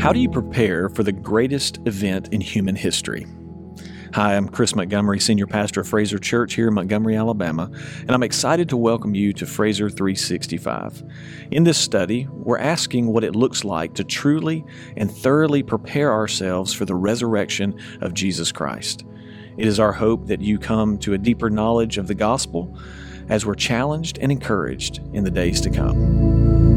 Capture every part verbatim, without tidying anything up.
How do you prepare for the greatest event in human history? Hi, I'm Chris Montgomery, Senior Pastor of Fraser Church here in Montgomery, Alabama, and I'm excited to welcome you to Fraser three sixty-five. In this study, we're asking what it looks like to truly and thoroughly prepare ourselves for the resurrection of Jesus Christ. It is our hope that you come to a deeper knowledge of the gospel as we're challenged and encouraged in the days to come.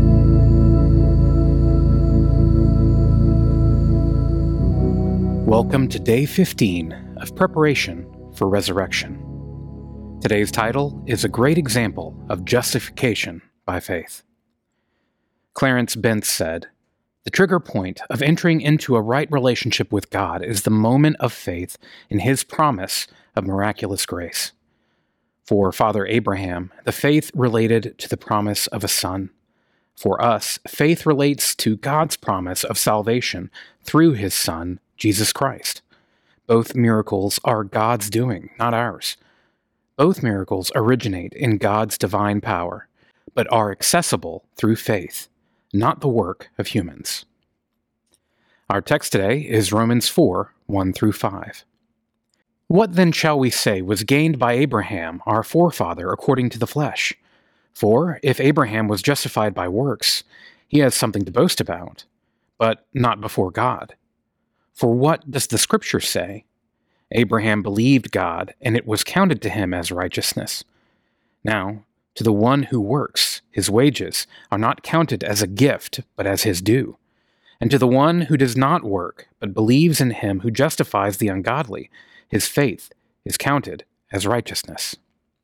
Welcome to day fifteen of preparation for resurrection. Today's title is a great example of justification by faith. Clarence Bentz said, "The trigger point of entering into a right relationship with God is the moment of faith in His promise of miraculous grace. For Father Abraham, the faith related to the promise of a son. For us, faith relates to God's promise of salvation through His Son, Jesus Christ. Both miracles are God's doing, not ours. Both miracles originate in God's divine power, but are accessible through faith, not the work of humans." Our text today is Romans four, one through five. "What then shall we say was gained by Abraham, our forefather, according to the flesh? For if Abraham was justified by works, he has something to boast about, but not before God. For what does the Scripture say? Abraham believed God, and it was counted to him as righteousness. Now, to the one who works, his wages are not counted as a gift, but as his due. And to the one who does not work, but believes in him who justifies the ungodly, his faith is counted as righteousness."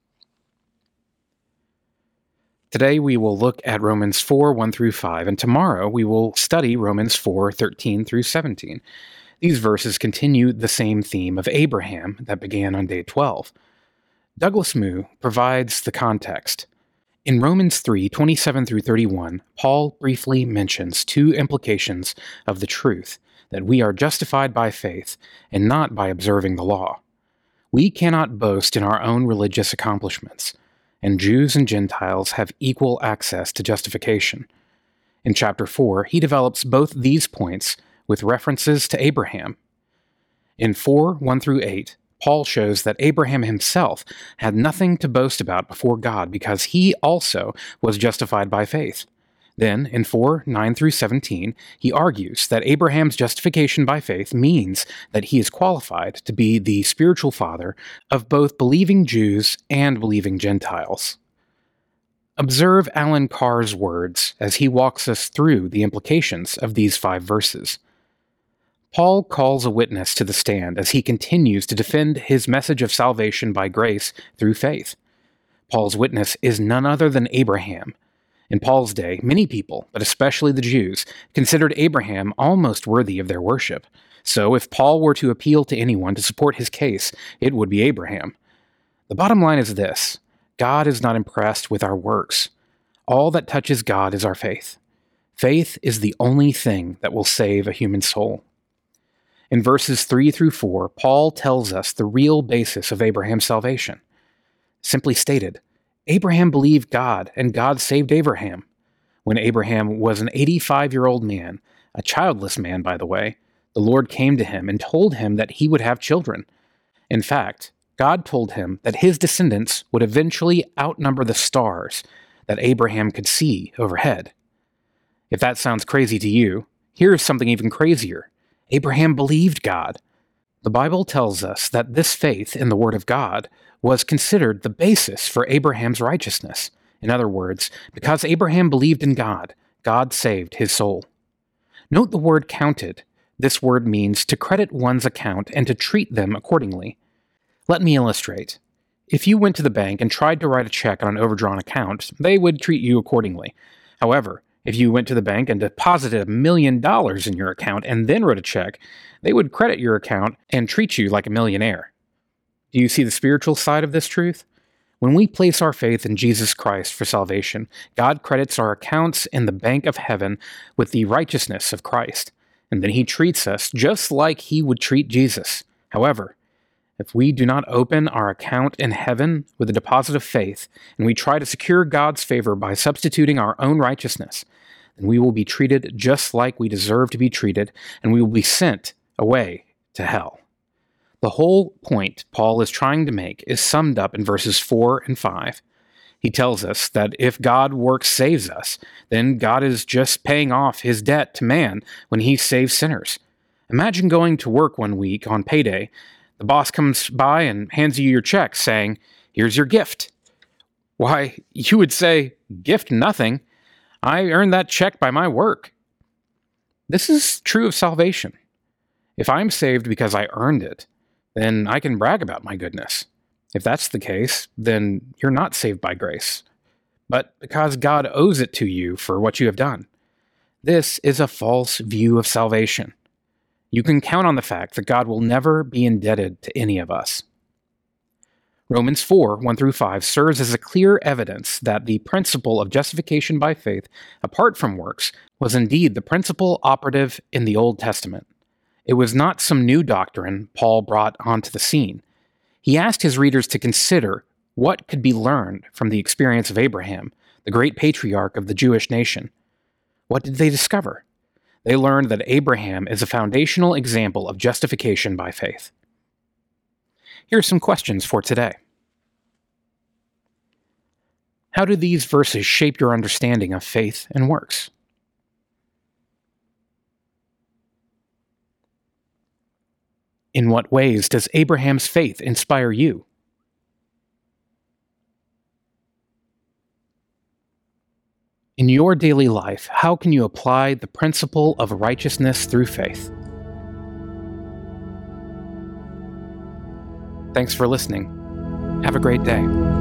Today we will look at Romans four, one through five, and tomorrow we will study Romans four, thirteen through seventeen. These verses continue the same theme of Abraham that began on day twelve. Douglas Moo provides the context. In Romans three, twenty-seven through thirty-one, Paul briefly mentions two implications of the truth that we are justified by faith and not by observing the law. We cannot boast in our own religious accomplishments, and Jews and Gentiles have equal access to justification. In chapter four, he develops both these points with references to Abraham. In four, one through eight, Paul shows that Abraham himself had nothing to boast about before God because he also was justified by faith. Then, in four, nine through seventeen, he argues that Abraham's justification by faith means that he is qualified to be the spiritual father of both believing Jews and believing Gentiles. Observe Alan Carr's words as he walks us through the implications of these five verses. Paul calls a witness to the stand as he continues to defend his message of salvation by grace through faith. Paul's witness is none other than Abraham. In Paul's day, many people, but especially the Jews, considered Abraham almost worthy of their worship. So if Paul were to appeal to anyone to support his case, it would be Abraham. The bottom line is this: God is not impressed with our works. All that touches God is our faith. Faith is the only thing that will save a human soul. In verses three through four, Paul tells us the real basis of Abraham's salvation. Simply stated, Abraham believed God, and God saved Abraham. When Abraham was an eighty-five-year-old man, a childless man, by the way, the Lord came to him and told him that he would have children. In fact, God told him that his descendants would eventually outnumber the stars that Abraham could see overhead. If that sounds crazy to you, here's something even crazier. Abraham believed God. The Bible tells us that this faith in the Word of God was considered the basis for Abraham's righteousness. In other words, because Abraham believed in God, God saved his soul. Note the word counted. This word means to credit one's account and to treat them accordingly. Let me illustrate. If you went to the bank and tried to write a check on an overdrawn account, they would treat you accordingly. However, if you went to the bank and deposited a million dollars in your account and then wrote a check, they would credit your account and treat you like a millionaire. Do you see the spiritual side of this truth? When we place our faith in Jesus Christ for salvation, God credits our accounts in the bank of heaven with the righteousness of Christ, and then He treats us just like He would treat Jesus. However, if we do not open our account in heaven with a deposit of faith, and we try to secure God's favor by substituting our own righteousness, and we will be treated just like we deserve to be treated, and we will be sent away to hell. The whole point Paul is trying to make is summed up in verses four and five. He tells us that if God's work saves us, then God is just paying off his debt to man when he saves sinners. Imagine going to work one week on payday. The boss comes by and hands you your check saying, "Here's your gift." Why, you would say, "Gift nothing. I earned that check by my work." This is true of salvation. If I'm saved because I earned it, then I can brag about my goodness. If that's the case, then you're not saved by grace, but because God owes it to you for what you have done. This is a false view of salvation. You can count on the fact that God will never be indebted to any of us. Romans four, one through five serves as a clear evidence that the principle of justification by faith, apart from works, was indeed the principle operative in the Old Testament. It was not some new doctrine Paul brought onto the scene. He asked his readers to consider what could be learned from the experience of Abraham, the great patriarch of the Jewish nation. What did they discover? They learned that Abraham is a foundational example of justification by faith. Here are some questions for today. How do these verses shape your understanding of faith and works? In what ways does Abraham's faith inspire you? In your daily life, how can you apply the principle of righteousness through faith? Thanks for listening. Have a great day.